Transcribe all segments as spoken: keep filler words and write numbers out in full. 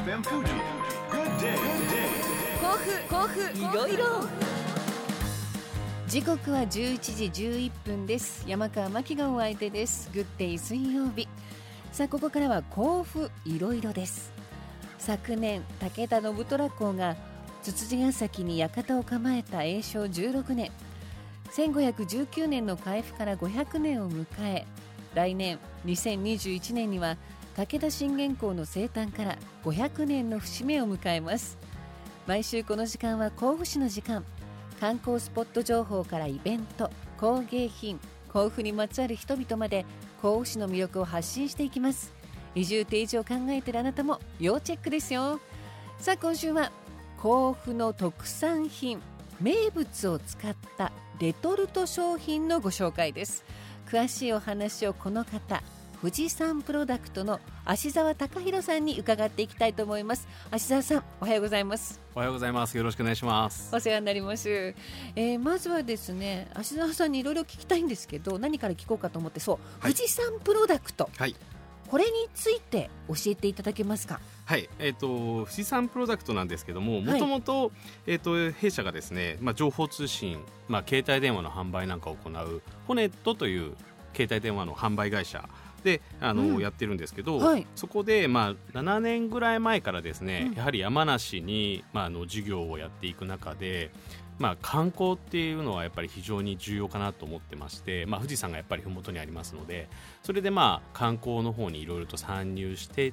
エフエム Fuji Good Day 甲府甲府いろいろ時刻はじゅういちじじゅういっぷんです。山川真希がお相手です。グッデイ水曜日。さあここからは甲府いろいろです。昨年武田信虎公がつつじヶ崎に館を構えた永正じゅうろくねん、せんごひゃくじゅうきゅうねんの開府からごひゃくねんを迎え、来年にせんにじゅういちねんには武田信玄公の生誕からごひゃくねんの節目を迎えます。毎週この時間は甲府市の時間、観光スポット情報からイベント、工芸品、甲府にまつわる人々まで甲府市の魅力を発信していきます。移住定住を考えているあなたも要チェックですよ。さあ今週は甲府の特産品、名物を使ったレトルト商品のご紹介です。詳しいお話をこの方、富士山プロダクトの芦澤貴弘さんに伺っていきたいと思います。芦澤さん、おはようございます。 おはようございます。よろしくお願いします。 お世話になります。えー、まずはですね、芦澤さんにいろいろ聞きたいんですけど、何から聞こうかと思って、そう、はい、富士山プロダクト、はい、これについて教えていただけますか。 はい、えーと、富士山プロダクトなんですけども、もともと弊社がですね、まあ、情報通信、まあ、携帯電話の販売なんかを行うホネットという携帯電話の販売会社であの、うん、やってるんですけど、はい、そこで、まあ、ななねんぐらい前からですね、うん、やはり山梨に、まあ、あの事業をやっていく中で、まあ、観光っていうのはやっぱり非常に重要かなと思ってまして、まあ、富士山がやっぱり麓にありますので、それでまあ観光の方にいろいろと参入していって、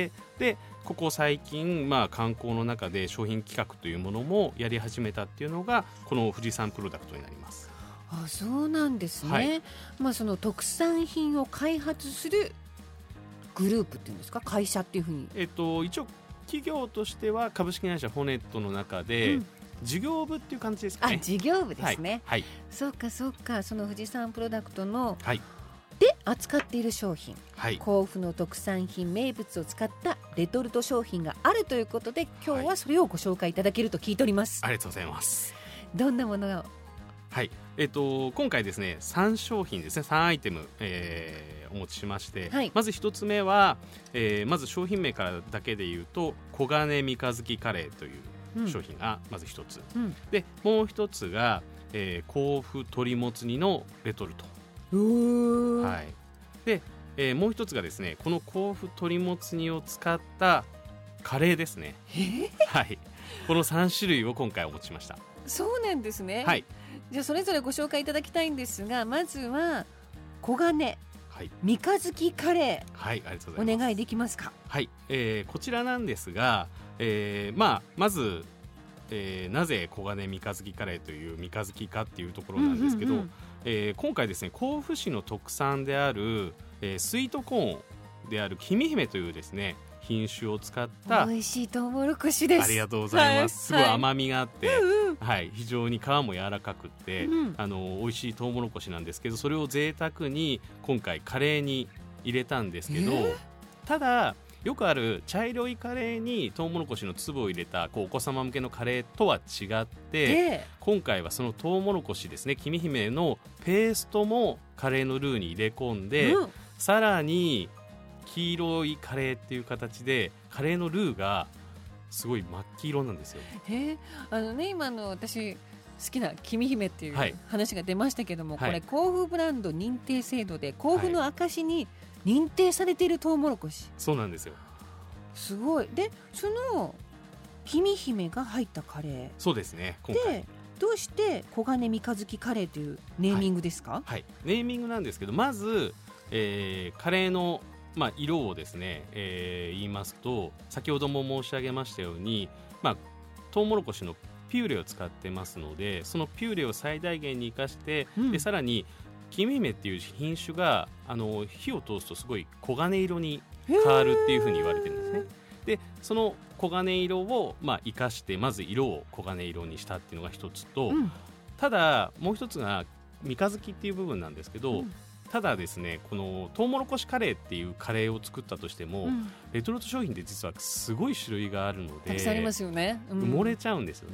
でここ最近、まあ、観光の中で商品企画というものもやり始めたっていうのがこの富士山プロダクトになります。 あ、そうなんですね。はい、まあ、その特産品を開発するグループっていうんですか、会社っていうふうに、 えっと、一応企業としては株式会社ホネットの中で、うん、事業部っていう感じですかね。 あ、事業部ですね。 はいはい、 そうかそうか。その富士山プロダクトの、 はい、 で扱っている商品、 はい、 甲府の特産品、名物を使ったレトルト商品があるということで、今日はそれをご紹介いただけると聞いております。 はい、ありがとうございます。 どんなものを。 はい、えー、と今回ですねさん商品ですね、さんアイテム、えー、お持ちしまして、はい、まずひとつめは、えー、まず商品名からだけで言うと黄金三日月カレーという商品がまずひとつ、うん、でもうひとつが、えー、甲府鶏もつ煮のレトルト、はい、で、えー、もうひとつがですね、この甲府鶏もつ煮を使ったカレーですね。はい、このさん種類を今回お持ちしました。 そうなんですね。 はい、 じゃあそれぞれご紹介いただきたいんですが、まずは黄金、はい、三日月カレー、はい、ありがとうございます。お願いできますか。 はい、えー、こちらなんですが、えーまあ、まず、えー、なぜ黄金三日月カレーという三日月かっていうところなんですけど、うんうんうん、えー、今回ですね、甲府市の特産である、えー、スイートコーンであるきみひめというですね品種を使った美味しいトウモロコシです。 ありがとうございます。はい、すごい甘みがあって、はい、 うんうん、 はい、非常に皮も柔らかくって、うん、あの美味しいトウモロコシなんですけど、それを贅沢に今回カレーに入れたんですけど、えー、ただよくある茶色いカレーにトウモロコシの粒を入れたこうお子様向けのカレーとは違って、えー、今回はそのトウモロコシですね、きみひめのペーストもカレーのルーに入れ込んで、うん、さらに黄色いカレーっていう形でカレーのルーがすごい真っ黄色なんですよ。 へあのね、今の私好きなきみひめっていう話が出ましたけども、はい、これ甲府ブランド認定制度で甲府の証に認定されているトウモロコシ、はい、 そうなんですよ。 すごい。でそのきみひめが入ったカレー、 そうですね。今回でどうして黄金三日月カレーというネーミングですか。 はいはい、ネーミングなんですけど、まず、えー、カレーのまあ、色をですね、えー、言いますと、先ほども申し上げましたように、まあ、トウモロコシのピューレを使ってますので、そのピューレを最大限に生かして、うん、でさらにきみひめっていう品種があの火を通すとすごい黄金色に変わるっていうふうに言われてるんですね。でその黄金色を、まあ、生かしてまず色を黄金色にしたっていうのが一つと、うん、ただもう一つが三日月っていう部分なんですけど、うん、ただですね、このトウモロコシカレーっていうカレーを作ったとしても、うん、レトルト商品って実はすごい種類があるのでたくさんありますよね、 うん、埋もれちゃうんですよね。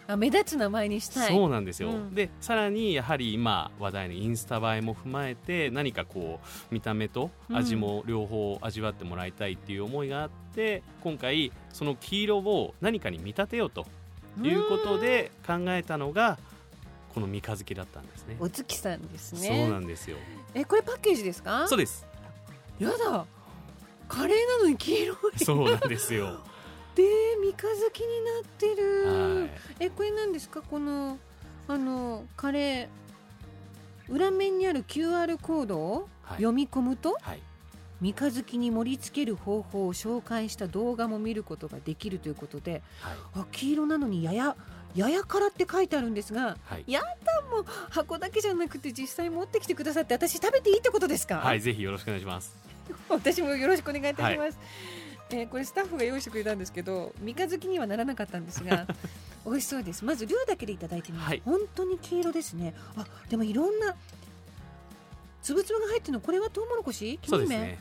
あ目立つ名前にしたい。 そうなんですよ、 うん、 でさらにやはり今話題のインスタ映えも踏まえて何かこう見た目と味も両方味わってもらいたいっていう思いがあって、うん、今回その黄色を何かに見立てようということで考えたのがこの三日月だったんですね。 お月さんですね。 そうなんですよ。 えこれパッケージですか？ そうです。 やだカレーなのに黄色い。 そうなんですよで三日月になってる、 はい、 えこれ何ですか？このあのカレー裏面にある キューアール コードを読み込むと、はいはい、三日月に盛り付ける方法を紹介した動画も見ることができるということで、はい、あ黄色なのにややややからって書いてあるんですが、はい、やだもう箱だけじゃなくて実際持ってきてくださって私食べていいってことですか？ はいぜひよろしくお願いします。 私もよろしくお願いいたします、はいえー、これスタッフが用意してくれたんですけど三日月にはならなかったんですが美味しそうです。まずルーだけでいただいてみます、はい、本当に黄色ですね。あでもいろんなつぶつぶが入ってるのこれはトウモロコシ？ そうですね。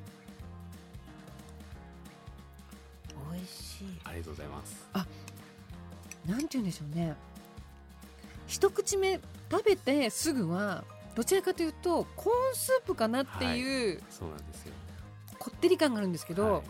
美味しい。 ありがとうございます。 あなんて言うんでしょうね一口目食べてすぐはどちらかというとコーンスープかなっていう、はい、 そうなんですよこってり感があるんですけど、はい、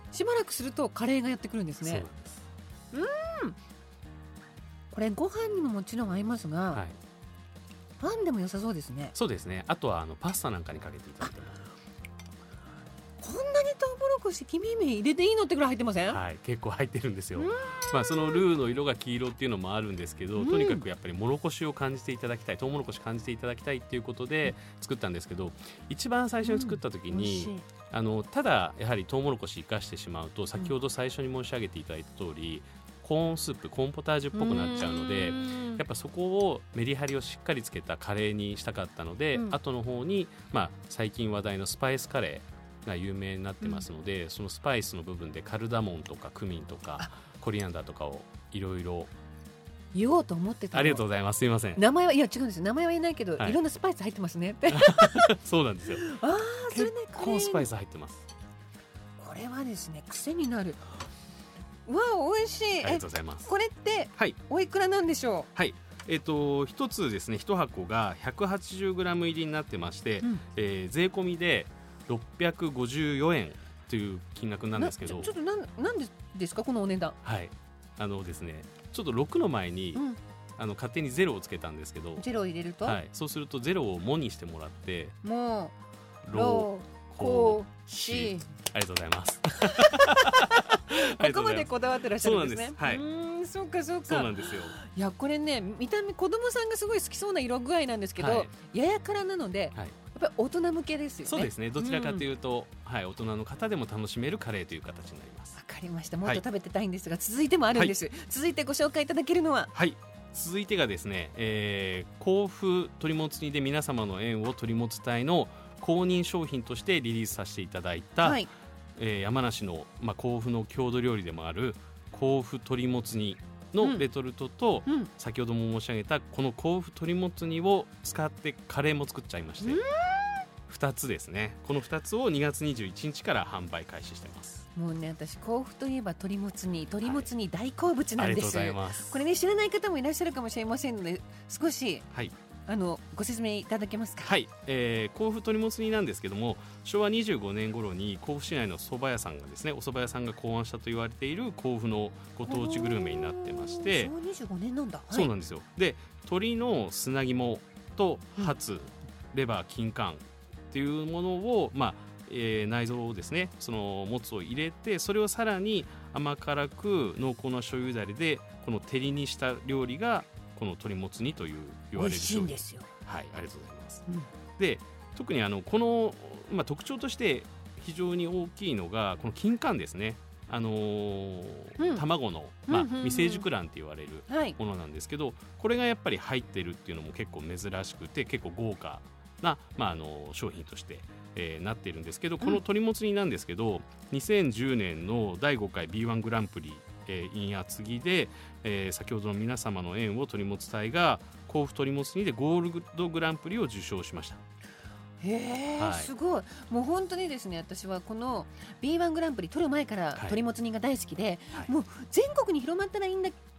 しばらくするとカレーがやってくるんですね。 そうなんです。 うんこれご飯にももちろん合いますが、はい、パンでも良さそうですね。 そうですね。あとはあのパスタなんかにかけていただいてもこんなにトウモロコシ黄身入れていいのってぐらい入ってません？ はい結構入ってるんですよ。まあ、そのルーの色が黄色っていうのもあるんですけど、とにかくやっぱりもろこしを感じていただきたい、トウモロコシ感じていただきたいっていうことで作ったんですけど、一番最初に作った時に、うん、あのただやはりトウモロコシ生かしてしまうと先ほど最初に申し上げていただいた通り、コーンスープコーンポタージュっぽくなっちゃうので、やっぱそこをメリハリをしっかりつけたカレーにしたかったので、うん、後の方に、まあ、最近話題のスパイスカレーが有名になってますので、うん、そのスパイスの部分でカルダモンとかクミンとかコリアンダーとかをいろいろ言おうと思ってたの。 ありがとうございます。すいません。 名前はいや違うんですよ。名前は言えないけど、はい、いろんなスパイス入ってますねってそうなんですよ。 あそれね結構スパイス入ってます。 これはですね癖になる。わあ美味しい。 ありがとうございます。 これって、はい、おいくらなんでしょう？はいえー、と一つですねいち箱が ひゃくはちじゅうグラム 入りになってまして、うんえー、税込みでろっぴゃくごじゅうよえんという金額なんですけど、 ちょ、ちょっとなんなんでですかこのお値段？ はいあのですねちょっとろくの前に、うん、あの勝手にゼロをつけたんですけど、 ゼロを入れると、 はい、そうするとゼロをもにしてもらってもうろこしありがとうございますここまでこだわってらっしゃるんですね。 そうなんです、はい、 うんそうかそうか。 そうなんですよ。 いやこれね見た目子供さんがすごい好きそうな色具合なんですけど、はい、ややからなので、はい、やっぱり大人向けですよね。 そうですねどちらかというと、うんはい、大人の方でも楽しめるカレーという形になります。 わかりました。もっと食べてたいんですが、はい、続いてもあるんです、はい、続いてご紹介いただけるのははい続いてがですね、えー、甲府鳥もつ煮で皆様の縁を取り持つ隊の公認商品としてリリースさせていただいた、はいえー、山梨の、まあ、甲府の郷土料理でもある甲府鳥もつ煮のレトルトと、うんうん、先ほども申し上げたこの甲府鳥もつ煮を使ってカレーも作っちゃいまして、ふたつですね。このふたつをにがつにじゅういちにちから販売開始してます。 もうね私甲府といえば鳥もつ煮鳥もつ煮大好物なんです、 はい、ありがとうございます。 これね知らない方もいらっしゃるかもしれませんので少し、はいあのご説明いただけますか？ はい、えー、甲府鳥もつ煮なんですけども、しょうわにじゅうごねん頃に甲府市内の蕎麦屋さんがですねお蕎麦屋さんが考案したと言われている甲府のご当地グルメになってまして、 昭和にじゅうごねんなんだ、はい、 そうなんですよ。で鶏の砂肝とハツ、うん、レバー金柑っていうものを、まあえー、内臓をですねそのもつを入れて、それをさらに甘辛く濃厚な醤油だれでこの照りにした料理がこの鶏もつ煮という言われる商品。 美味しいんですよ。 はい、ありがとうございます。うん、で特にあのこの、まあ、特徴として非常に大きいのがこの金柑ですね。あのーうん、卵の、まあ、未成熟卵って言われるものなんですけど、はい、これがやっぱり入ってるっていうのも結構珍しくて結構豪華な、まあ、あの商品として、えー、なっているんですけど、この鶏もつ煮なんですけど、うん、にせんじゅうねんのだいごかい ビーワン グランプリえー、in 厚木で、えー、先ほどの皆様の縁を取り持つ隊が甲府鳥もつ煮でゴールドグランプリを受賞しました。 へー、はい、すごい。もう本当にですね私はこの ビーワン グランプリ取る前から鳥もつ煮が大好きで、はい、もう全国に広まったらいいんだ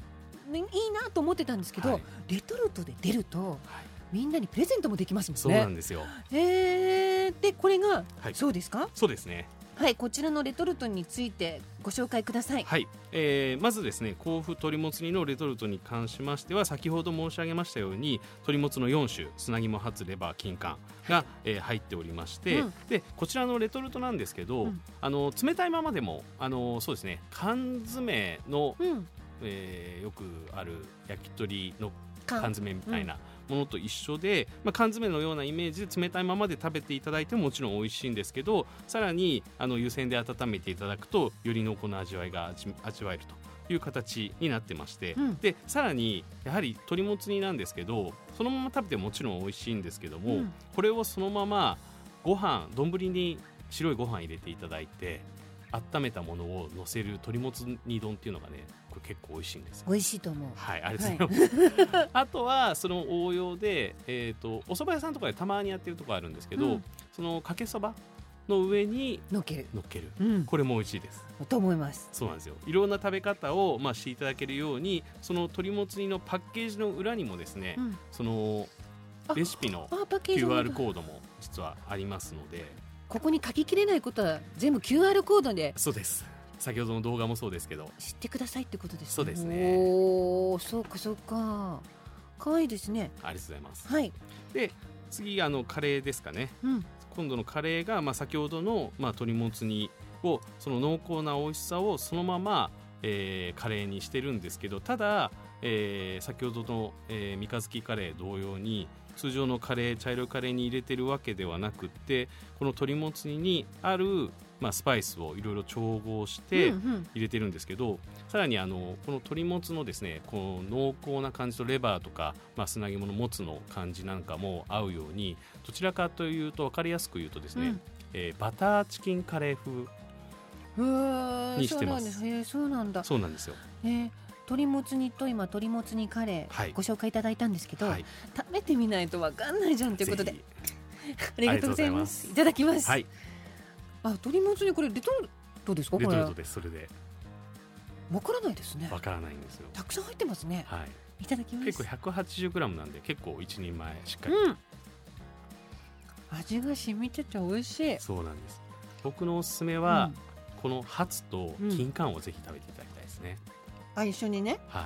ね、いいなと思ってたんですけど、 はい、 レトルトで出ると、はい、みんなにプレゼントもできますもんね。 そうなんですよ。 えー、でこれが、 はい、 そうですか？ そうですね。 はい、こちらのレトルトについてご紹介ください。 はい、えー、まずですね、甲府鳥もつ煮のレトルトに関しましては、先ほど申し上げましたように鳥もつのよん種、砂肝、ハツ、レバー、金柑が、えー、入っておりまして、うん、でこちらのレトルトなんですけど、うん、あの冷たいままでもあのそうですね、缶詰の、うん、えー、よくある焼き鳥の缶詰みたいなものと一緒で、まあ、缶詰のようなイメージで冷たいままで食べていただいてももちろん美味しいんですけど、さらにあの湯煎で温めていただくとより濃厚な味わいが 味, 味わえるという形になってまして、うん、でさらにやはり鶏もつ煮なんですけど、そのまま食べてもちろん美味しいんですけども、うん、これをそのままご飯丼に白いご飯入れていただいて温めたものを乗せる鶏もつ煮丼っていうのがね、これ結構美味しいんですよ。 美味しいと思う。 はい、ありがとうございます、はい、あとはその応用で、えーと、お蕎麦屋さんとかでたまにやってるところあるんですけど、うん、そのかけそばの上に乗っける、 乗っける、 うん、 これも美味しいですと思います。 そうなんですよ。いろんな食べ方を、まあ、していただけるように、その鶏もつ煮のパッケージの裏にもですね、うん、そのレシピの キューアール コードも実はありますので、 ここに書ききれないことは全部 キューアール コードで。 そうです。先ほどの動画もそうですけど知ってくださいってことですね。 そうですね。 おー、そうかそうか、かわいいですね。 ありがとうございます、 はい、 で次あのカレーですかね、うん、今度のカレーが、まあ、先ほどの、まあ、鶏もつ煮をその濃厚な美味しさをそのまま、えー、カレーにしてるんですけど、ただ、えー、先ほどの、えー、三日月カレー同様に通常のカレー、茶色いカレーに入れてるわけではなくって、この鶏もつ煮にある、まあ、スパイスをいろいろ調合して入れてるんですけど、うんうん、さらにあのこの鶏もつのですね、この濃厚な感じとレバーとか、まあ、砂肝のもつの感じなんかも合うように、どちらかというと分かりやすく言うとですね、うん、えー、バターチキンカレー風にしてます。 そうなんだ。 そうなんですよ、 えー鶏もつ煮と今鶏もつ煮カレー、はい、ご紹介いただいたんですけど、はい、食べてみないと分かんないじゃんということでありがとうございます。いただきます、はい、あ、鶏もつ煮これレトルトですか？これレトルトです。それで分からないですね。 分からないんですよ。 たくさん入ってますね、はい、いただきます。 結構 ひゃくはちじゅうグラム なんで結構一人前しっかり、うん、 味が染みてて美味しい。 そうなんです。僕のおすすめは、うん、このハツと金柑をぜひ食べていただきたいですね、 うん、あ、一緒にね。 はい、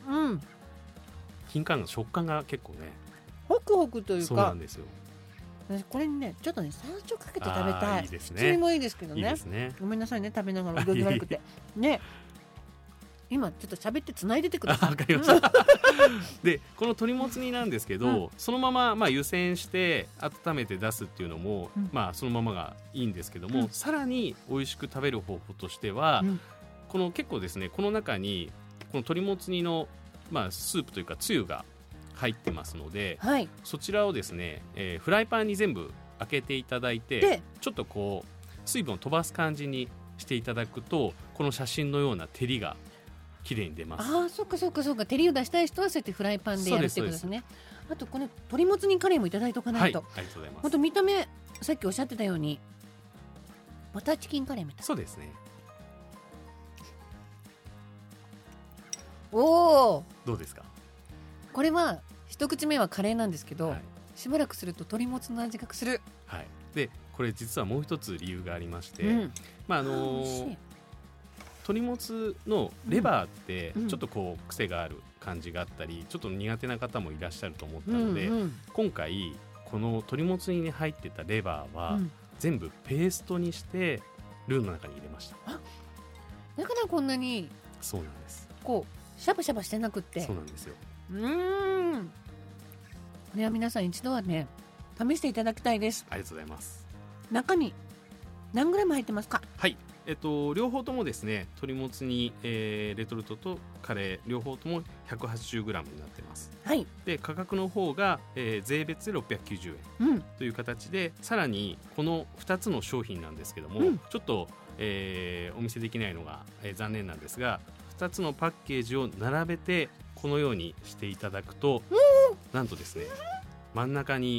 うん、 金柑の食感が結構ねホクホクというか。 そうなんですよ。 これにねちょっとね山椒かけて食べたい。 いいですね。 それもいいですけどね。 いいですね。 ごめんなさいね、食べながら動き悪くてね。今ちょっと喋ってつないでてください。 わかりましたでこの鶏もつ煮なんですけど、うん、そのまま、まあ、湯煎して温めて出すっていうのも、うん、まあ、そのままがいいんですけども、うん、さらに美味しく食べる方法としては、うん、この結構ですね、この中にこの鶏もつ煮の、まあ、スープというかつゆが入ってますので、はい、そちらをですね、えー、フライパンに全部開けていただいて、ちょっとこう水分を飛ばす感じにしていただくと、この写真のような照りが綺麗に出ます。 ああ、そっかそっかそっか。照りを出したい人はそうやってフライパンでやるってことですね。あとこの鶏もつ煮カレーもいただいておかないと、 はい、ありがとうございます。 本当見た目さっきおっしゃってたようにバターチキンカレーみたいな。 そうですね。 おお、 どうですか？ これは一口目はカレーなんですけど、はい、しばらくすると鶏もつの味がする、 はい、でこれ実はもう一つ理由がありまして、うん、まああのー、鶏もつのレバーってちょっとこう癖がある感じがあったり、うん、ちょっと苦手な方もいらっしゃると思ったので、うんうん、今回この鶏もつ煮に入ってたレバーは全部ペーストにしてルーの中に入れました。 あ、だからこんなにそうなんです。 こうシャバシャバしてなくって。 そうなんですよ。 うーん、これは皆さん一度はね試していただきたいです。 ありがとうございます。 中身何グラム入ってますか？ はい、えっと、両方ともですね、鶏もつ煮、えー、レトルトとカレー両方とも ひゃくはちじゅうグラム になってます、はい、で価格の方が、えー、税別でろっぴゃくきゅうじゅうえん、うん、という形で、さらにこのふたつの商品なんですけども、うん、ちょっと、えー、お見せできないのが、えー、残念なんですが、ふたつのパッケージを並べてこのようにしていただくと、なんとですね、真ん中に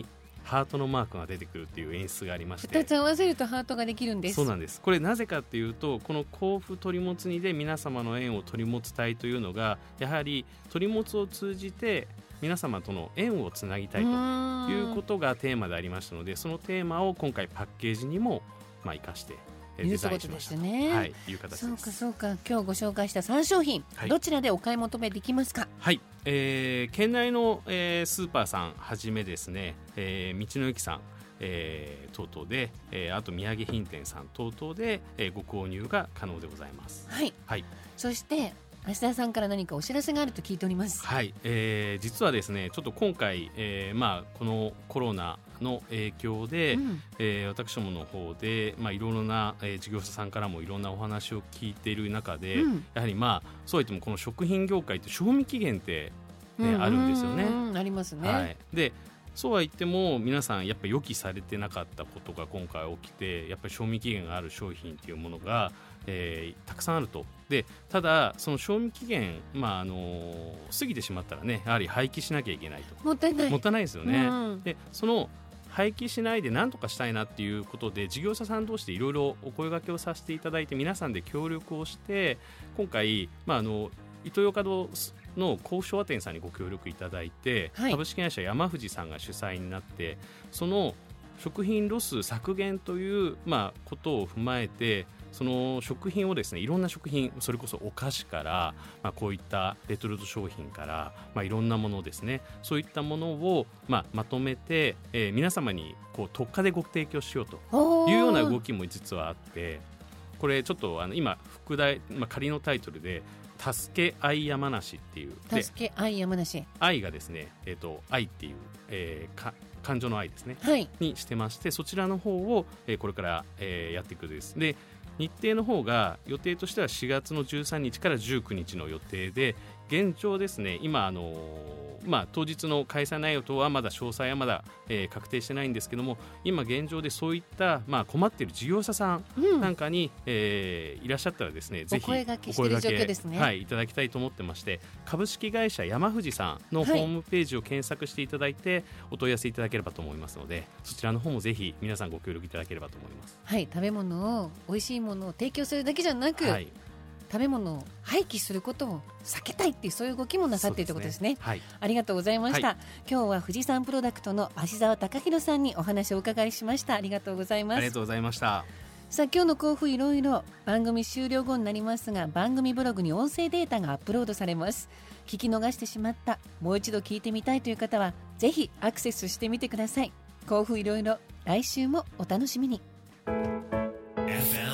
ハートのマークが出てくるっていう演出がありまして、 ふたつ合わせるとハートができるんです。 そうなんです。これなぜかっていうと、この甲府鳥もつ煮で皆様の縁を取り持つたいというのが、やはり鳥もつを通じて皆様との縁をつなぎたいということがテーマでありましたので、そのテーマを今回パッケージにもまあ生かしてデザインしましたと、 ね、 はい、いう形です。 そうかそうか。今日ご紹介したさん商品、はい、どちらでお買い求めできますか？ はい、えー、県内の、えー、スーパーさんはじめですね、えー、道の駅さん、えー、等々で、えー、あと土産品店さん等々で、えー、ご購入が可能でございます。 はい、はい、そして芦田さんから何かお知らせがあると聞いております。 はい、えー、実はですね、ちょっと今回、えーまあ、このコロナの影響で、うん、えー、私どもの方で、まあ、いろいろな、えー、事業者さんからもいろんなお話を聞いている中で、うん、やはりまあそう言ってもこの食品業界って賞味期限って、ね、うん、あるんですよね。 ありますね。 はい、でそうは言っても皆さんやっぱり予期されてなかったことが今回起きて、やっぱり賞味期限がある商品というものが、えー、たくさんあると。でただその賞味期限、まああのー、過ぎてしまったらね、やはり廃棄しなきゃいけないと。 もったいないもったいないですよね。うん、でその廃棄しないで何とかしたいなっていうことで、事業者さん同士でいろいろお声掛けをさせていただいて、皆さんで協力をして、今回、まあ、あのイトーヨーカドーの甲府昭和店さんにご協力いただいて、はい、株式会社山藤さんが主催になって、その食品ロス削減という、まあ、ことを踏まえて、その食品をですね、いろんな食品、それこそお菓子から、まあ、こういったレトルト商品から、まあ、いろんなものですね、そういったものを、まあ、まとめて、えー、皆様にこう特価でご提供しようというような動きも実はあって、これちょっとあの今副題、まあ、仮のタイトルで助け合い山梨っていう、 助け合い山梨、 愛がですね、えー、と愛っていう、えー、か感情の愛ですね、 はい、 にしてまして、そちらの方を、えー、これから、えー、やっていくです。で日程の方が予定としてはしがつのじゅうさんにちからじゅうくにちの予定で、現状ですね、今あのーまあ、当日の開催内容等はまだ詳細はまだ、えー、確定してないんですけども、今現状でそういった、まあ、困っている事業者さんなんかに、うん、えー、いらっしゃったらですね、ぜひお声掛けしている状況ですね、 はい、いただきたいと思ってまして、株式会社山藤さんのホームページを検索していただいて、はい、お問い合わせいただければと思いますので、そちらの方もぜひ皆さんご協力いただければと思います。 はい、食べ物を美味しいものを提供するだけじゃなく、はい、食べ物を廃棄することを避けたいっていう、そういう動きもなさっているということですね。はい、ありがとうございました、はい、今日は富士山プロダクトの芦澤貴弘さんにお話をお伺いしました。ありがとうございます。 ありがとうございました。 さあ、今日の甲府いろいろ番組終了後になりますが、番組ブログに音声データがアップロードされます。聞き逃してしまった、もう一度聞いてみたいという方はぜひアクセスしてみてください。甲府いろいろ、来週もお楽しみに。 エフエム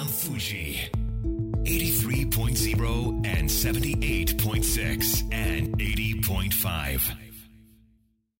Fuji eighty-three point zero and seventy-eight point six and eighty point five